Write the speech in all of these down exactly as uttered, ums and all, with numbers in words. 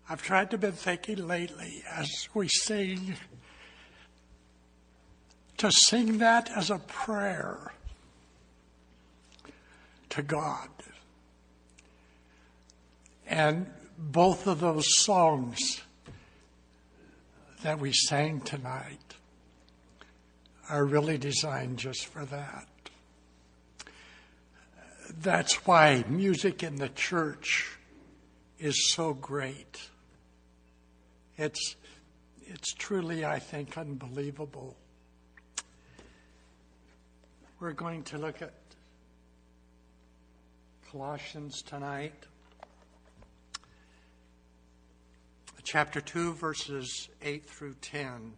I've tried to be thinking lately as we sing, to sing that as a prayer to God. And both of those songs that we sang tonight are really designed just for that. That's why music in the church is so great. It's, it's truly, I think, unbelievable. We're going to look at Colossians tonight. Chapter two, verses eight through ten.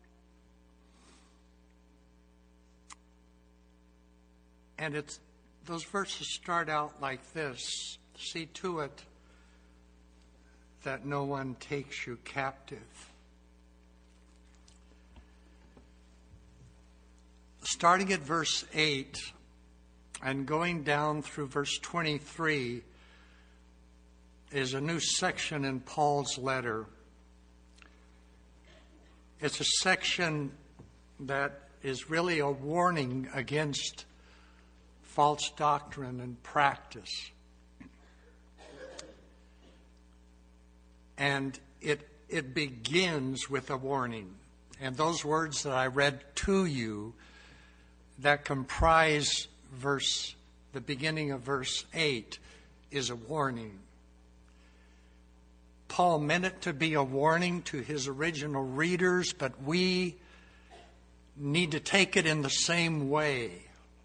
And it's those verses start out like this. See to it that no one takes you captive. Starting at verse eight and going down through verse twenty-three is a new section in Paul's letter. It's a section that is really a warning against false doctrine and practice. And it it begins with a warning. And those words that I read to you that comprise verse the beginning of verse eight is a warning. Paul meant it to be a warning to his original readers, but we need to take it in the same way.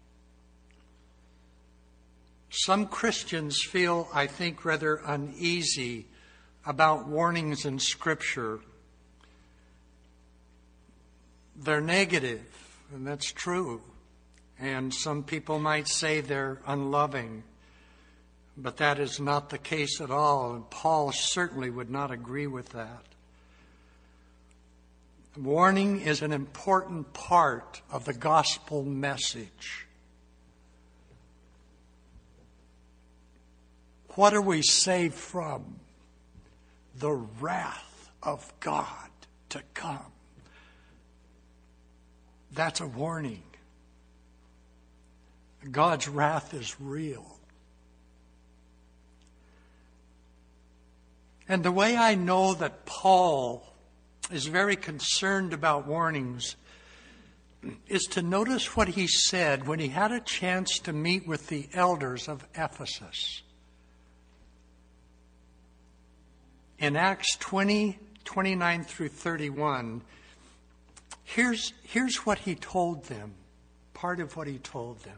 Some Christians feel, I think, rather uneasy about warnings in Scripture. They're negative, and that's true. And some people might say they're unloving. But that is not the case at all, and Paul certainly would not agree with that. Warning is an important part of the gospel message. What are we saved from? The wrath of God to come. That's a warning. God's wrath is real. And the way I know that Paul is very concerned about warnings is to notice what he said when he had a chance to meet with the elders of Ephesus. In Acts twenty, twenty-nine through thirty-one, here's, here's what he told them, part of what he told them.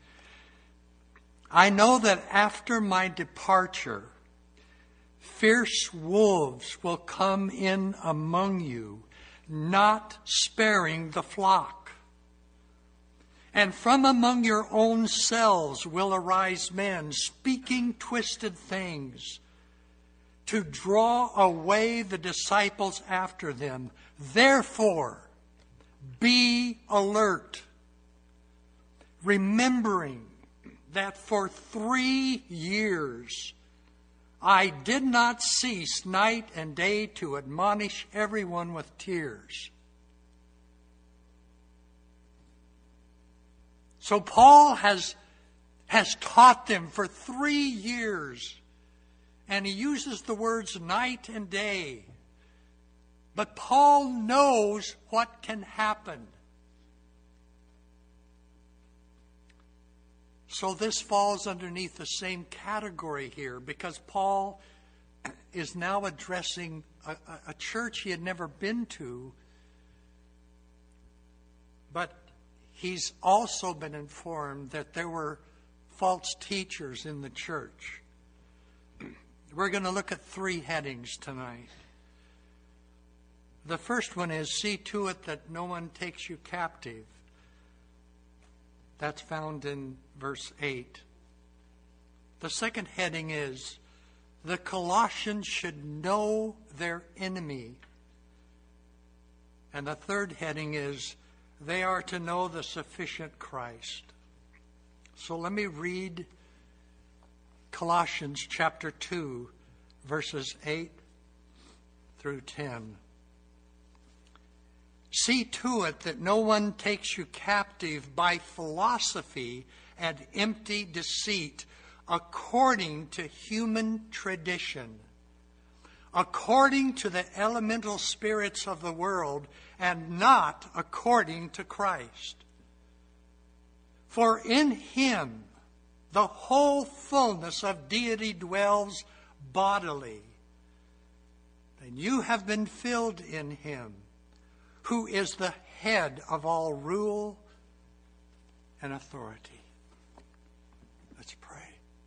I know that after my departure, fierce wolves will come in among you, not sparing the flock. And from among your own selves will arise men speaking twisted things to draw away the disciples after them. Therefore, be alert, remembering that for three years I did not cease night and day to admonish everyone with tears. So Paul has, has taught them for three years, and he uses the words night and day. But Paul knows what can happen. So this falls underneath the same category here, because Paul is now addressing a, a church he had never been to, but he's also been informed that there were false teachers in the church. We're going to look at three headings tonight. The first one is, see to it that no one takes you captive. That's found in verse eight. The second heading is, the Colossians should know their enemy. And the third heading is, they are to know the sufficient Christ. So let me read Colossians chapter two, verses eight through ten. See to it that no one takes you captive by philosophy and empty deceit, according to human tradition, according to the elemental spirits of the world, and not according to Christ. For in him the whole fullness of deity dwells bodily, and you have been filled in him, who is the head of all rule and authority. Let's pray.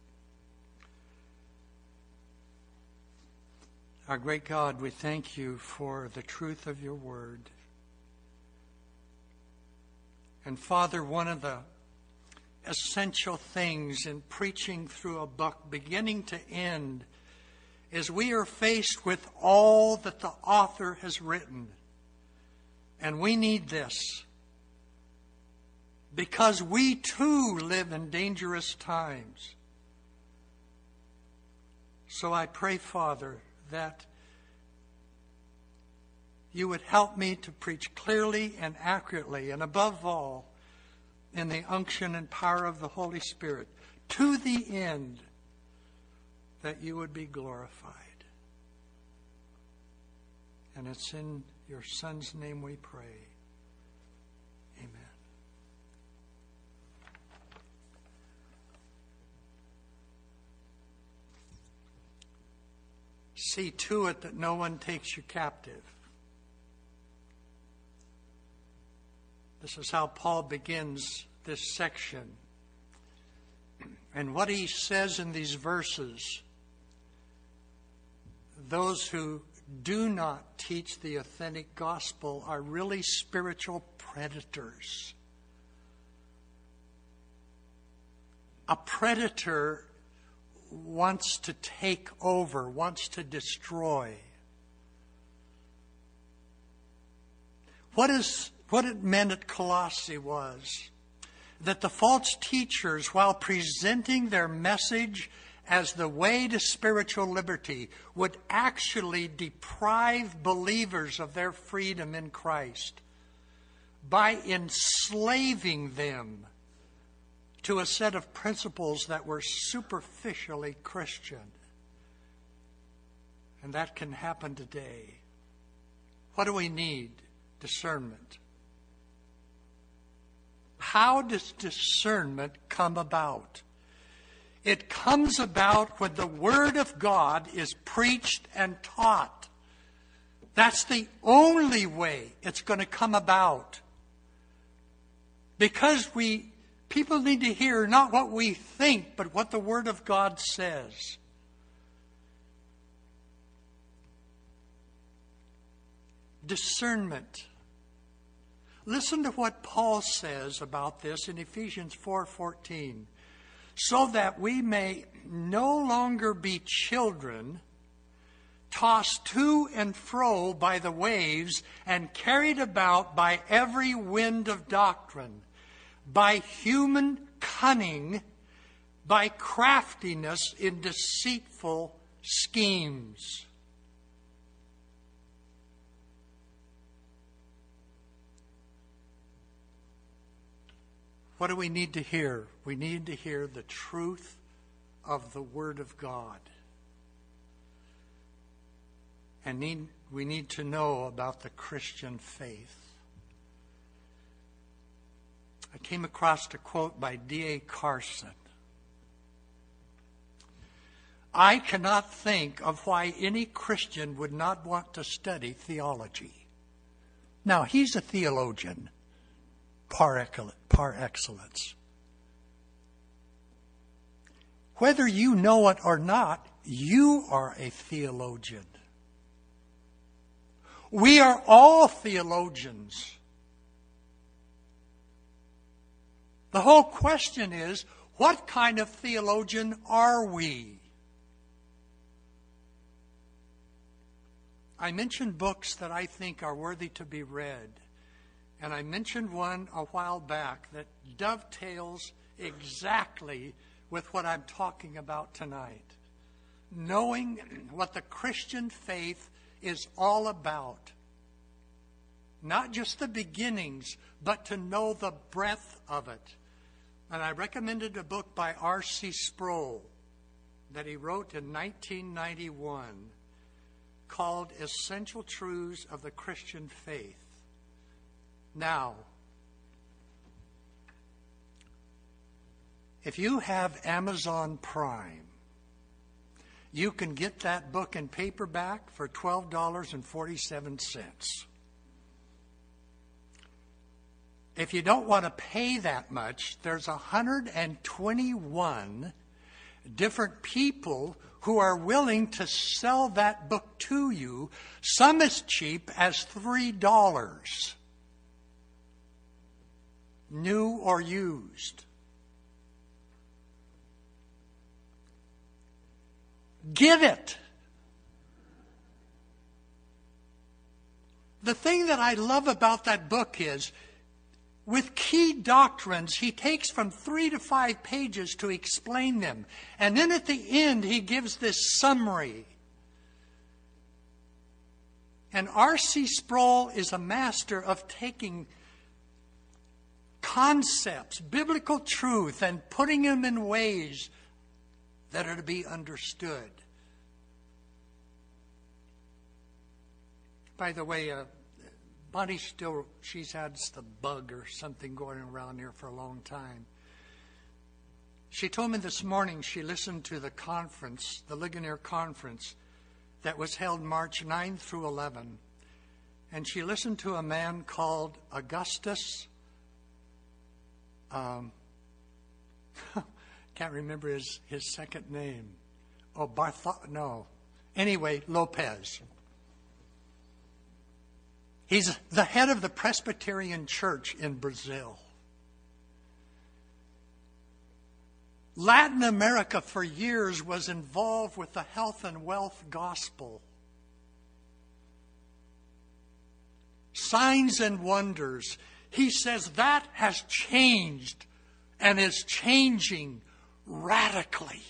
Our great God, we thank you for the truth of your word. And Father, one of the essential things in preaching through a book, beginning to end, is we are faced with all that the author has written. And we need this, because we too live in dangerous times. So I pray, Father, that you would help me to preach clearly and accurately, and above all, in the unction and power of the Holy Spirit, to the end that you would be glorified. And it's in your Son's name we pray. Amen. See to it that no one takes you captive. This is how Paul begins this section. And what he says in these verses, those who do not teach the authentic gospel are really spiritual predators. A predator wants to take over, wants to destroy. What is what it meant at Colossae was that the false teachers, while presenting their message as the way to spiritual liberty, would actually deprive believers of their freedom in Christ by enslaving them to a set of principles that were superficially Christian. And that can happen today. What do we need? Discernment. How does discernment come about? It comes about when the Word of God is preached and taught. That's the only way it's going to come about. Because we people need to hear not what we think, but what the Word of God says. Discernment. Listen to what Paul says about this in Ephesians four fourteen. So that we may no longer be children, tossed to and fro by the waves and carried about by every wind of doctrine, by human cunning, by craftiness in deceitful schemes. What do we need to hear? We need to hear the truth of the Word of God. And need, we need to know about the Christian faith. I came across a quote by D A Carson. I cannot think of why any Christian would not want to study theology. Now, he's a theologian par excellence. Whether you know it or not, you are a theologian. We are all theologians. The whole question is, what kind of theologian are we? I mentioned books that I think are worthy to be read. And I mentioned one a while back that dovetails exactly with what I'm talking about tonight. Knowing what the Christian faith is all about. Not just the beginnings, but to know the breadth of it. And I recommended a book by R C Sproul that he wrote in nineteen ninety-one called Essential Truths of the Christian Faith. Now, if you have Amazon Prime, you can get that book in paperback for twelve dollars and forty-seven cents. If you don't want to pay that much, there's one hundred twenty-one different people who are willing to sell that book to you, some as cheap as three dollars, new or used. Get it. The thing that I love about that book is, with key doctrines, he takes from three to five pages to explain them. And then at the end, he gives this summary. And R C Sproul is a master of taking concepts, biblical truth, and putting them in ways that are to be understood. By the way, uh, Bonnie still, she's had the bug or something going around here for a long time. She told me this morning she listened to the conference, the Ligonier Conference, that was held March ninth through eleventh. And she listened to a man called Augustus, um, can't remember his, his second name. Oh, Barthol, no. Anyway, Lopez. He's the head of the Presbyterian Church in Brazil. Latin America for years was involved with the health and wealth gospel. Signs and wonders. He says that has changed and is changing radically.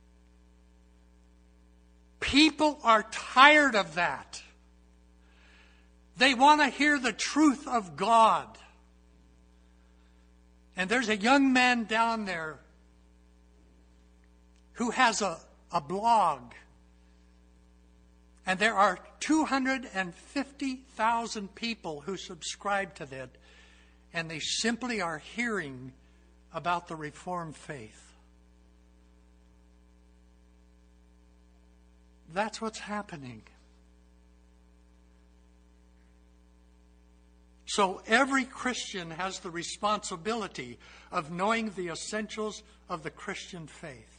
People are tired of that. They want to hear the truth of God. And there's a young man down there who has a, a blog. And there are two hundred fifty thousand people who subscribe to that. And they simply are hearing about the Reformed faith. That's what's happening. So every Christian has the responsibility of knowing the essentials of the Christian faith.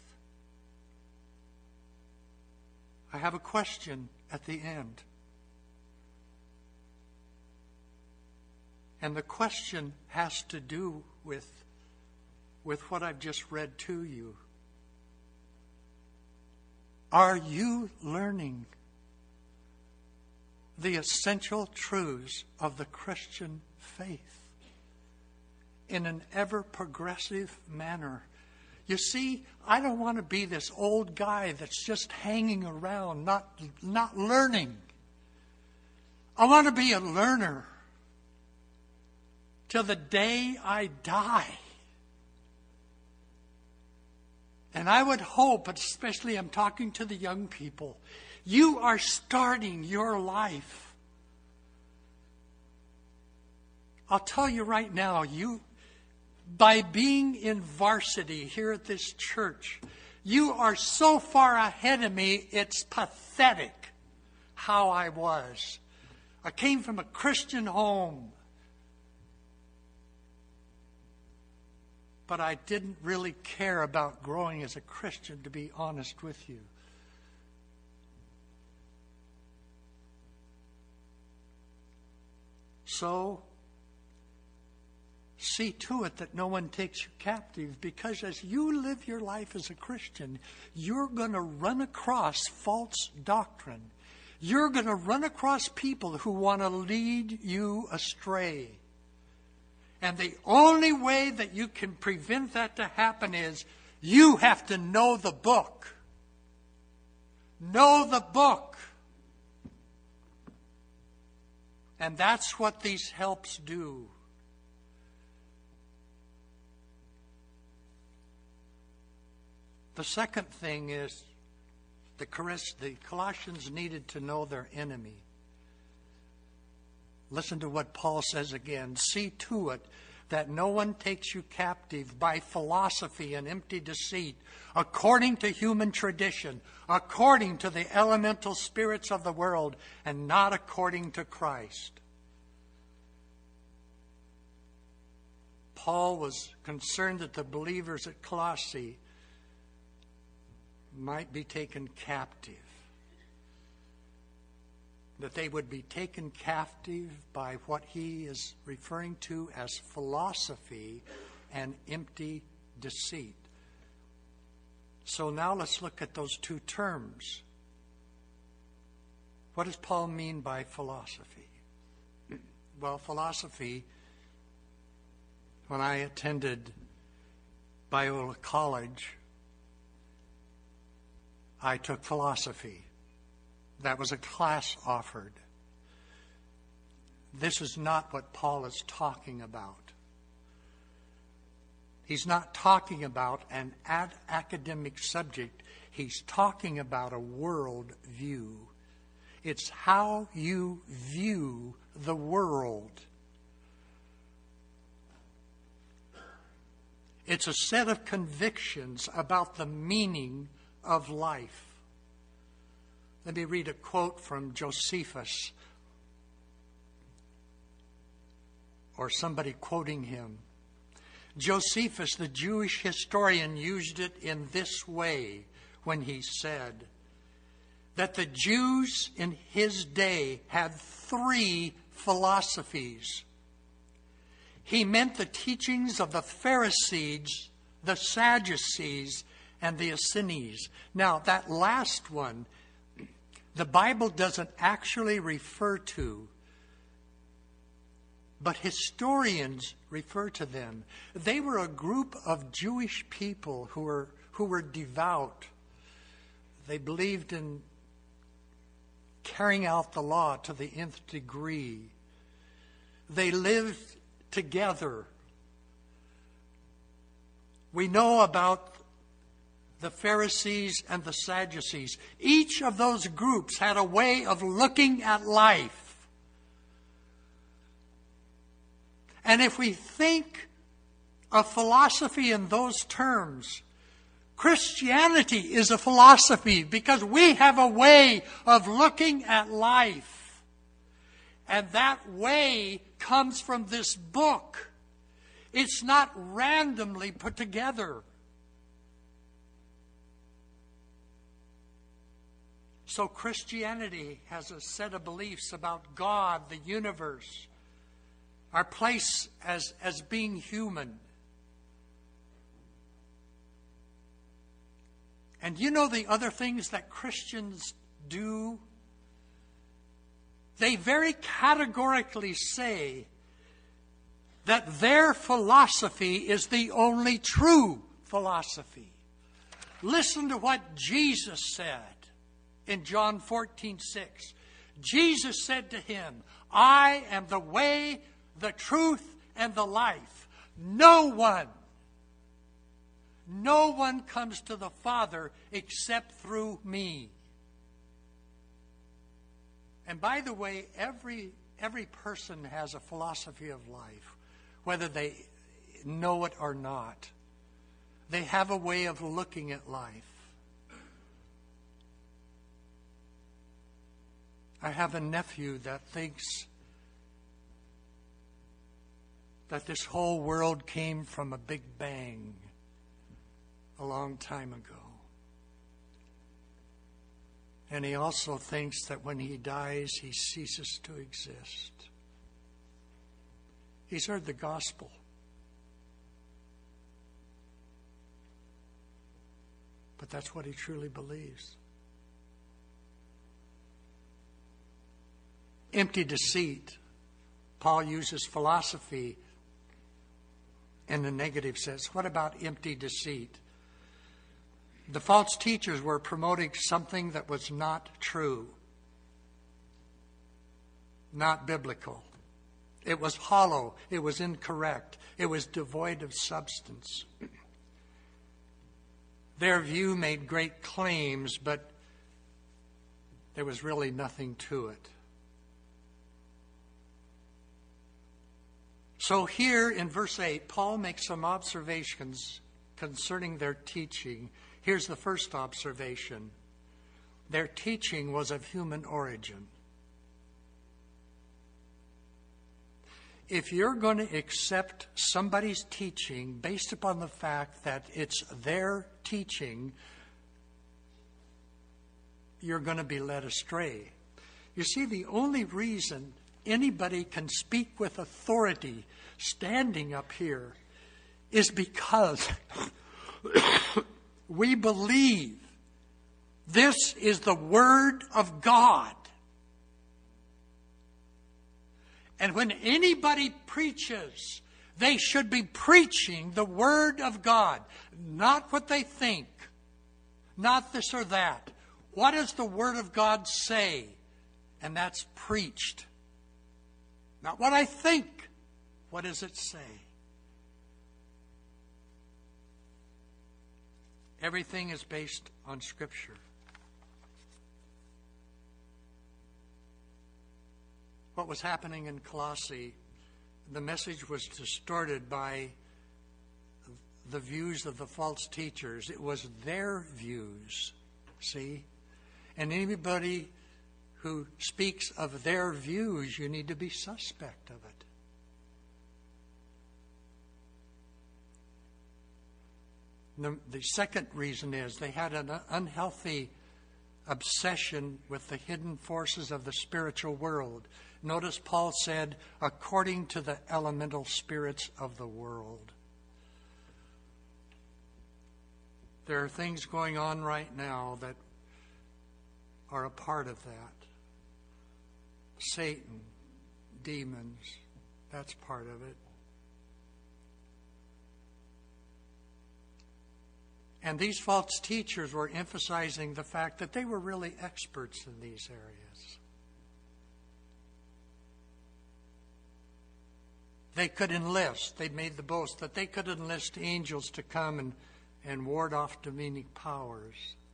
I have a question at the end. And the question has to do with, with what I've just read to you. Are you learning the essential truths of the Christian faith in an ever-progressive manner? You see, I don't want to be this old guy that's just hanging around, not, not learning. I want to be a learner till the day I die. And I would hope, especially I'm talking to the young people, you are starting your life. I'll tell you right now, you, by being in varsity here at this church, you are so far ahead of me, it's pathetic how I was. I came from a Christian home, but I didn't really care about growing as a Christian, to be honest with you. So, see to it that no one takes you captive, because as you live your life as a Christian, you're going to run across false doctrine. You're going to run across people who want to lead you astray. And the only way that you can prevent that to happen is you have to know the book. Know the book. And that's what these helps do. The second thing is the Colossians needed to know their enemy. Listen to what Paul says again. See to it that no one takes you captive by philosophy and empty deceit, according to human tradition, according to the elemental spirits of the world, and not according to Christ. Paul was concerned that the believers at Colossae might be taken captive. That they would be taken captive by what he is referring to as philosophy and empty deceit. So now let's look at those two terms. What does Paul mean by philosophy? Well, philosophy, when I attended Biola College, I took philosophy. That was a class offered. This is not what Paul is talking about. He's not talking about an ad- academic subject. He's talking about a world view. It's how you view the world. It's a set of convictions about the meaning of life. Let me read a quote from Josephus, or somebody quoting him. Josephus, the Jewish historian, used it in this way when he said that the Jews in his day had three philosophies. He meant the teachings of the Pharisees, the Sadducees, and the Essenes. Now, that last one, the Bible doesn't actually refer to, but historians refer to them. They were a group of Jewish people who were who were devout. They believed in carrying out the law to the nth degree. They lived together. We know about the Pharisees and the Sadducees. Each of those groups had a way of looking at life. And if we think of philosophy in those terms, Christianity is a philosophy because we have a way of looking at life. And that way comes from this book. It's not randomly put together. So Christianity has a set of beliefs about God, the universe, our place as, as being human. And you know the other things that Christians do? They very categorically say that their philosophy is the only true philosophy. Listen to what Jesus said in John fourteen six. Jesus said to him, I am the way, the truth, and the life. No one, no one comes to the Father except through me. And by the way, every every person has a philosophy of life, whether they know it or not. They have a way of looking at life. I have a nephew that thinks that this whole world came from a big bang a long time ago. And he also thinks that when he dies, he ceases to exist. He's heard the gospel. But that's what he truly believes. Empty deceit. Paul uses philosophy in the negative sense. What about empty deceit? The false teachers were promoting something that was not true. not biblical. It was hollow. It was incorrect. It was devoid of substance. Their view made great claims, but there was really nothing to it. So here in verse eight, Paul makes some observations concerning their teaching. Here's the first observation. Their teaching was of human origin. If you're going to accept somebody's teaching based upon the fact that it's their teaching, you're going to be led astray. You see, the only reason anybody can speak with authority standing up here is because we believe this is the Word of God. And when anybody preaches, they should be preaching the Word of God, not what they think, not this or that. What does the Word of God say? And that's preached. Not what I think. What does it say? Everything is based on Scripture. What was happening in Colossae, the message was distorted by the views of the false teachers. It was their views, see? And anybody who speaks of their views, you need to be suspect of it. The, the second reason is they had an unhealthy obsession with the hidden forces of the spiritual world. Notice Paul said, according to the elemental spirits of the world. There are things going on right now that are a part of that. Satan, demons, that's part of it. And these false teachers were emphasizing the fact that they were really experts in these areas. They could enlist, they made the boast that they could enlist angels to come and, and ward off demonic powers.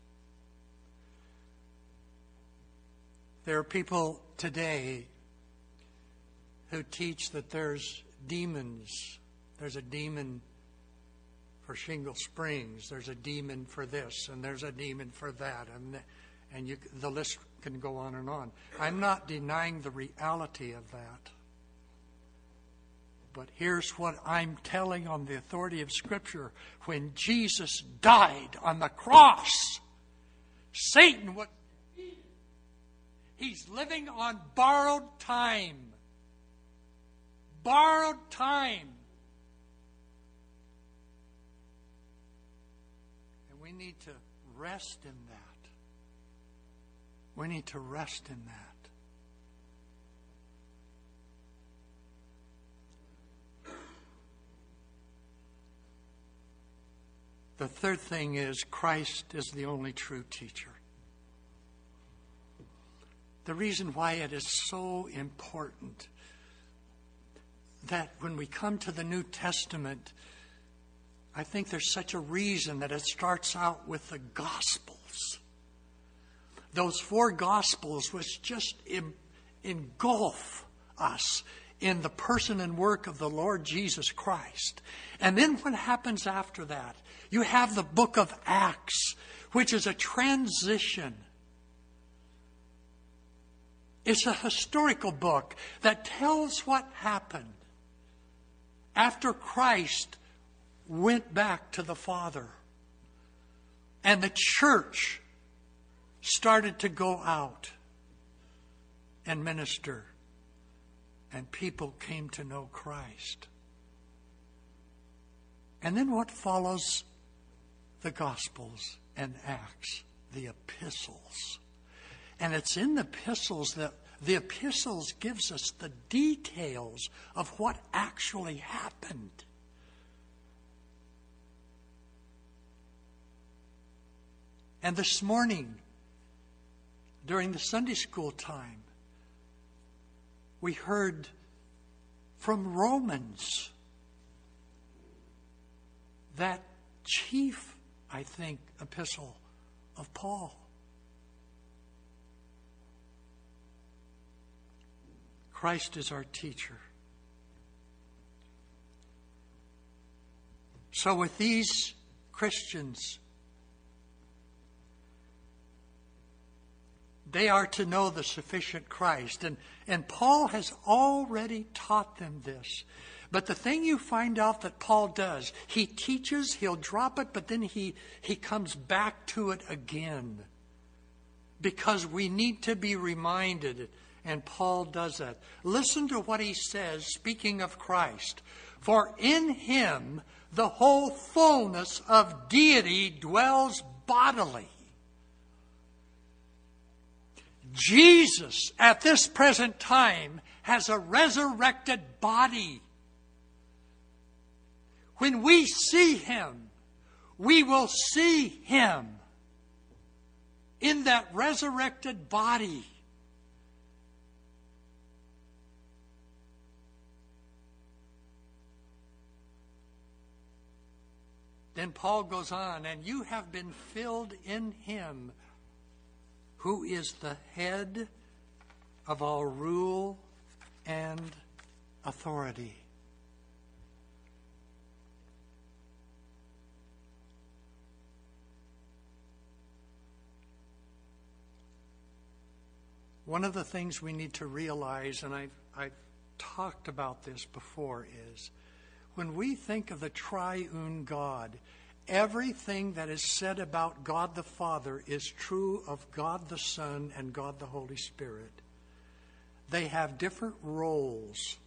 There are people today who teach that there's demons. There's a demon for Shingle Springs. There's a demon for this, and there's a demon for that, and and you, the list can go on and on. I'm not denying the reality of that. But here's what I'm telling on the authority of Scripture. When Jesus died on the cross, Satan was defeated. He's living on borrowed time. Borrowed time. And we need to rest in that. We need to rest in that. The third thing is Christ is the only true teacher. The reason why it is so important that when we come to the New Testament, I think there's such a reason that it starts out with the Gospels. Those four Gospels which just engulf us in the person and work of the Lord Jesus Christ. And then what happens after that? You have the book of Acts, which is a transition. It's a historical book that tells what happened after Christ went back to the Father. And the church started to go out and minister. And people came to know Christ. And then what follows the Gospels and Acts? The epistles. And it's in the epistles that the epistles gives us the details of what actually happened. And this morning, during the Sunday school time, We heard from Romans, that chief, I think, epistle of Paul. Christ is our teacher. So with these Christians, they are to know the sufficient Christ. And, and Paul has already taught them this. But the thing you find out that Paul does, he teaches, he'll drop it, but then he, he comes back to it again. Because we need to be reminded, and Paul does that. Listen to what he says, speaking of Christ. For in him the whole fullness of deity dwells bodily. Jesus, at this present time, has a resurrected body. When we see him, we will see him in that resurrected body. Then Paul goes on, and you have been filled in him, who is the head of all rule and authority. One of the things we need to realize, and I've, I've talked about this before, is when we think of the triune God, everything that is said about God the Father is true of God the Son and God the Holy Spirit. They have different roles,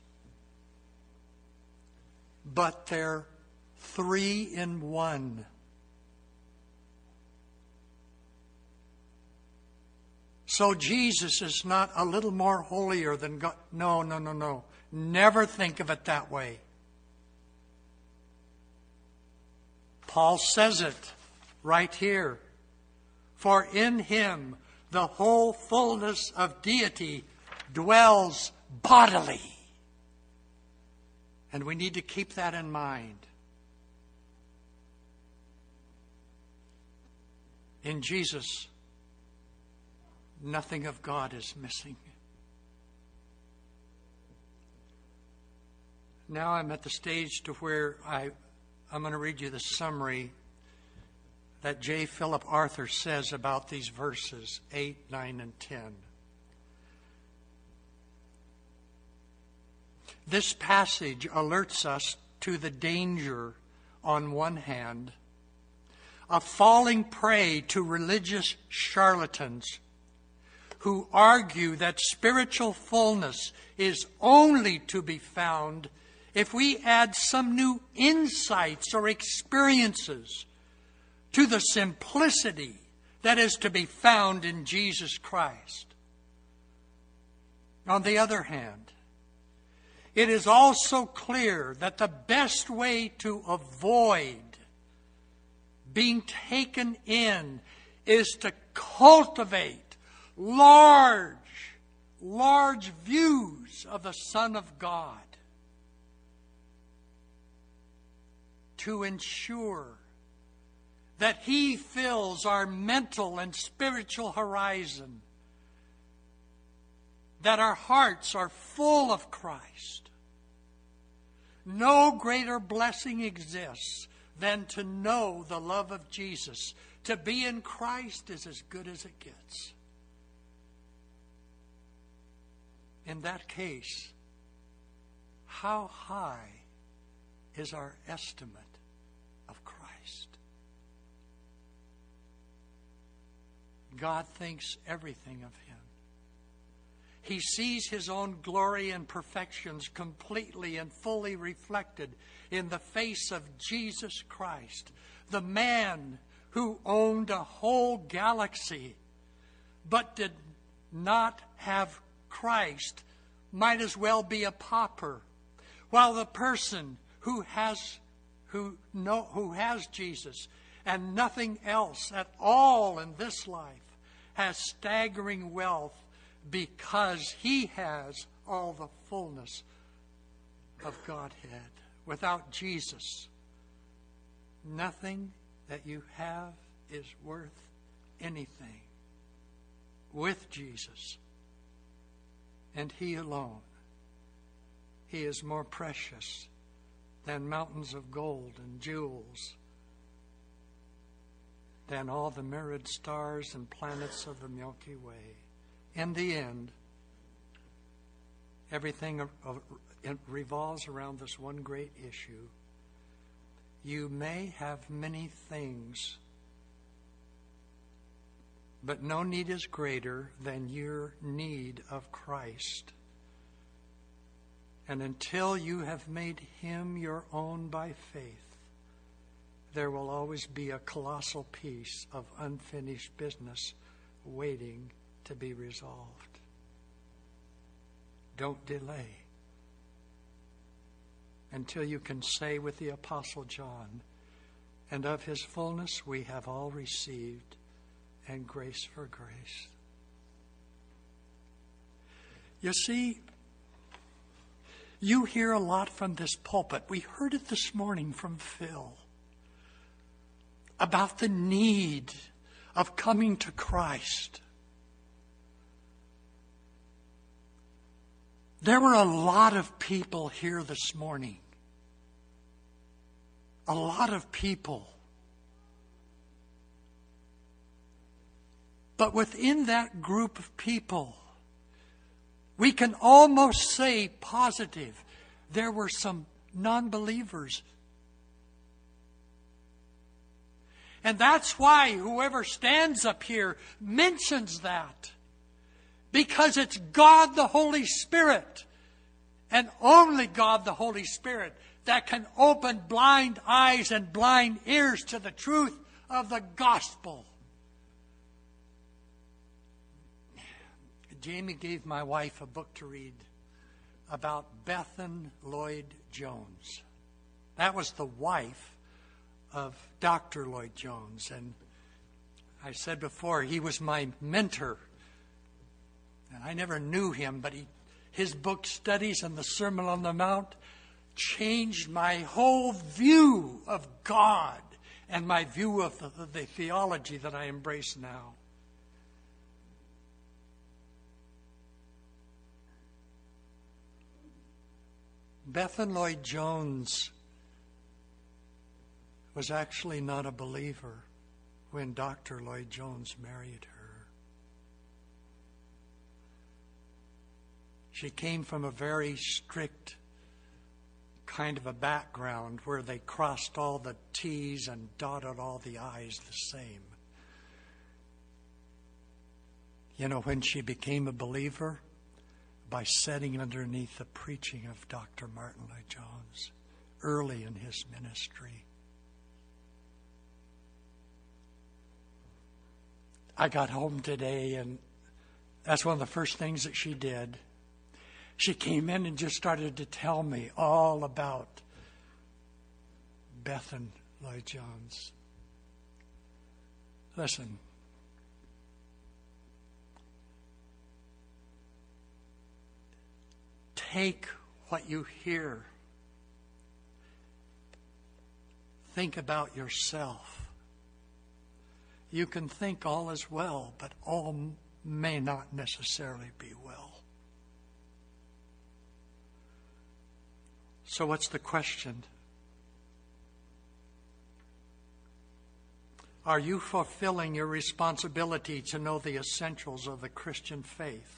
but they're three in one. So Jesus is not a little more holier than God. No, no, no, no. Never think of it that way. Paul says it right here. For in him the whole fullness of deity dwells bodily. And we need to keep that in mind. In Jesus, nothing of God is missing. Now I'm at the stage to where I, I'm going to read you the summary that J. Philip Arthur says about these verses eight, nine, and ten. This passage alerts us to the danger, on one hand, of falling prey to religious charlatans who argue that spiritual fullness is only to be found if we add some new insights or experiences to the simplicity that is to be found in Jesus Christ. On the other hand, it is also clear that the best way to avoid being taken in is to cultivate large, large views of the Son of God to ensure that He fills our mental and spiritual horizon, that our hearts are full of Christ. No greater blessing exists than to know the love of Jesus. To be in Christ is as good as it gets. In that case, how high is our estimate of Christ? God thinks everything of Him. He sees His own glory and perfections completely and fully reflected in the face of Jesus Christ, the man who owned a whole galaxy but did not have Christ, might as well be a pauper, while the person who has who know who has Jesus and nothing else at all in this life has staggering wealth because he has all the fullness of Godhead. Without Jesus, nothing that you have is worth anything. With Jesus, and He alone, He is more precious than mountains of gold and jewels, than all the myriad stars and planets of the Milky Way. In the end, everything revolves around this one great issue. You may have many things, but no need is greater than your need of Christ. And until you have made Him your own by faith, there will always be a colossal piece of unfinished business waiting to be resolved. Don't delay until you can say with the Apostle John, "And of His fullness we have all received, and grace for grace." You see, you hear a lot from this pulpit. We heard it this morning from Phil about the need of coming to Christ. There were a lot of people here this morning. A lot of people. But within that group of people, we can almost say positive, there were some non-believers. And that's why whoever stands up here mentions that. Because it's God the Holy Spirit, and only God the Holy Spirit, that can open blind eyes and blind ears to the truth of the gospel. Jamie gave my wife a book to read about Bethan Lloyd Jones. That was the wife of Doctor Lloyd Jones. And I said before, he was my mentor. And I never knew him, but he, his book studies and the Sermon on the Mount changed my whole view of God and my view of the, the theology that I embrace now. Bethan Lloyd Jones was actually not a believer when Doctor Lloyd Jones married her. She came from a very strict kind of a background where they crossed all the T's and dotted all the I's the same. You know, when she became a believer, by sitting underneath the preaching of Doctor Martin Lloyd Jones early in his ministry. I got home today, and that's one of the first things that she did. She came in and just started to tell me all about Bethan Lloyd Jones. Listen. Take what you hear. Think about yourself. You can think all is well, but all may not necessarily be well. So what's the question? Are you fulfilling your responsibility to know the essentials of the Christian faith?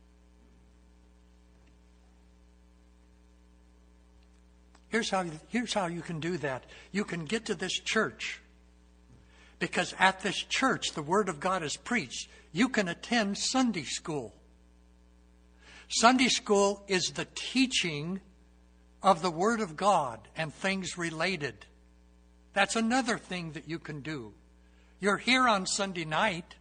Here's how, here's how you can do that. You can get to this church, because at this church the Word of God is preached. You can attend Sunday school. Sunday school is the teaching of the Word of God and things related. That's another thing that you can do. You're here on Sunday night,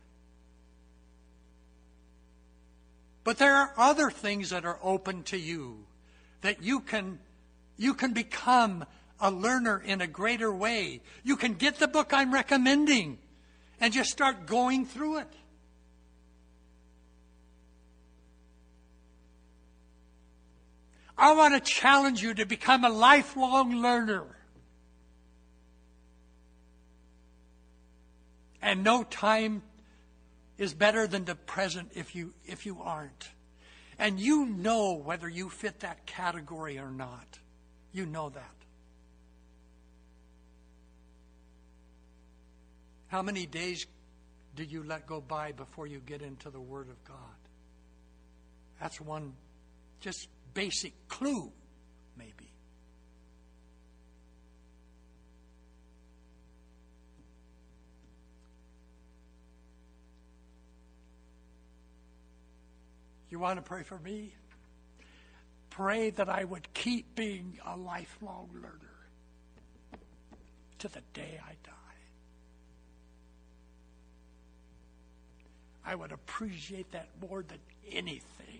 but there are other things that are open to you that you can You can become a learner in a greater way. You can get the book I'm recommending and just start going through it. I want to challenge you to become a lifelong learner. And no time is better than the present if you if you aren't. And you know whether you fit that category or not. You know that. How many days do you let go by before you get into the Word of God? That's one just basic clue, maybe. You want to pray for me? Pray that I would keep being a lifelong learner to the day I die. I would appreciate that more than anything.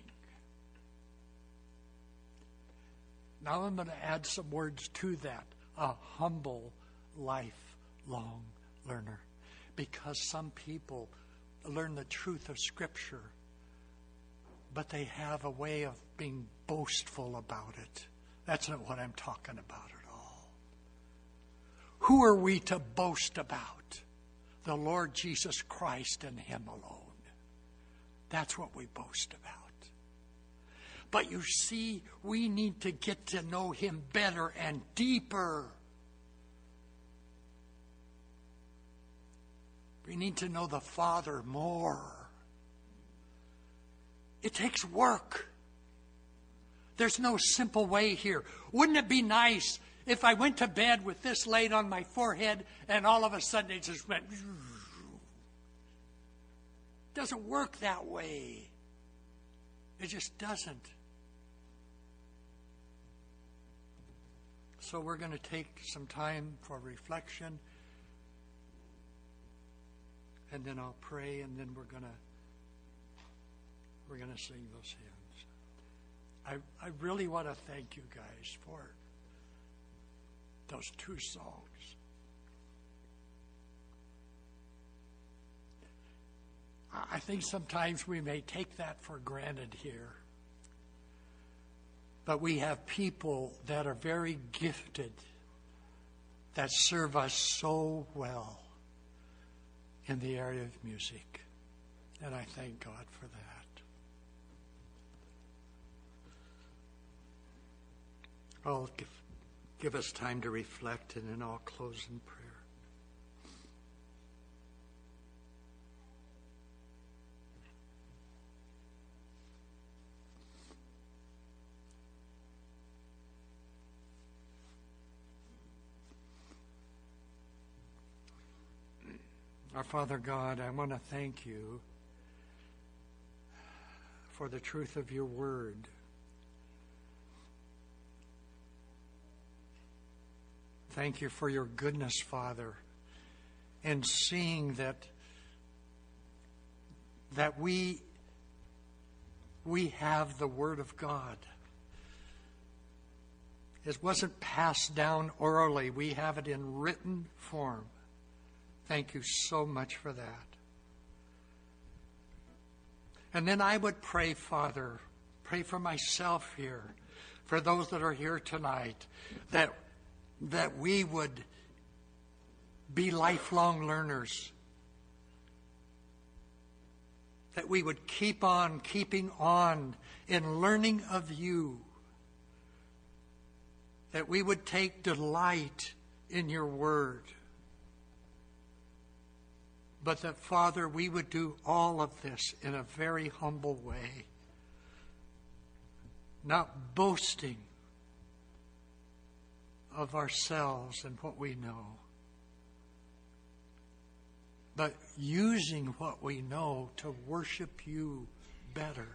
Now I'm going to add some words to that. A humble, lifelong learner. Because some people learn the truth of Scripture, but they have a way of being boastful about it. That's not what I'm talking about at all. Who are we to boast about? The Lord Jesus Christ and Him alone. That's what we boast about. But you see, we need to get to know Him better and deeper. We need to know the Father more. It takes work. There's no simple way here. Wouldn't it be nice if I went to bed with this laid on my forehead and all of a sudden it just went... It doesn't work that way. It just doesn't. So we're going to take some time for reflection. And then I'll pray, and then we're going to we're going to sing those hymns. I I really want to thank you guys for those two songs. I think sometimes we may take that for granted here. But we have people that are very gifted that serve us so well in the area of music. And I thank God for that. I'll give, give us time to reflect, and then I'll close in prayer. Our Father God, I want to thank you for the truth of your word. Thank you for your goodness, Father, and seeing that that we we have the Word of God. It wasn't passed down orally. We have it in written form. Thank you so much for that. And then I would pray, Father, pray for myself here, for those that are here tonight, that that we would be lifelong learners, that we would keep on keeping on in learning of you, that we would take delight in your word. But that, Father, we would do all of this in a very humble way. Not boasting of ourselves and what we know. But using what we know to worship you better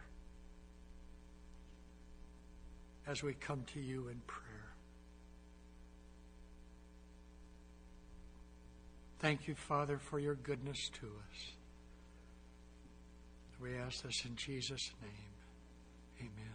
as we come to you in prayer. Thank you, Father, for your goodness to us. We ask this in Jesus' name. Amen.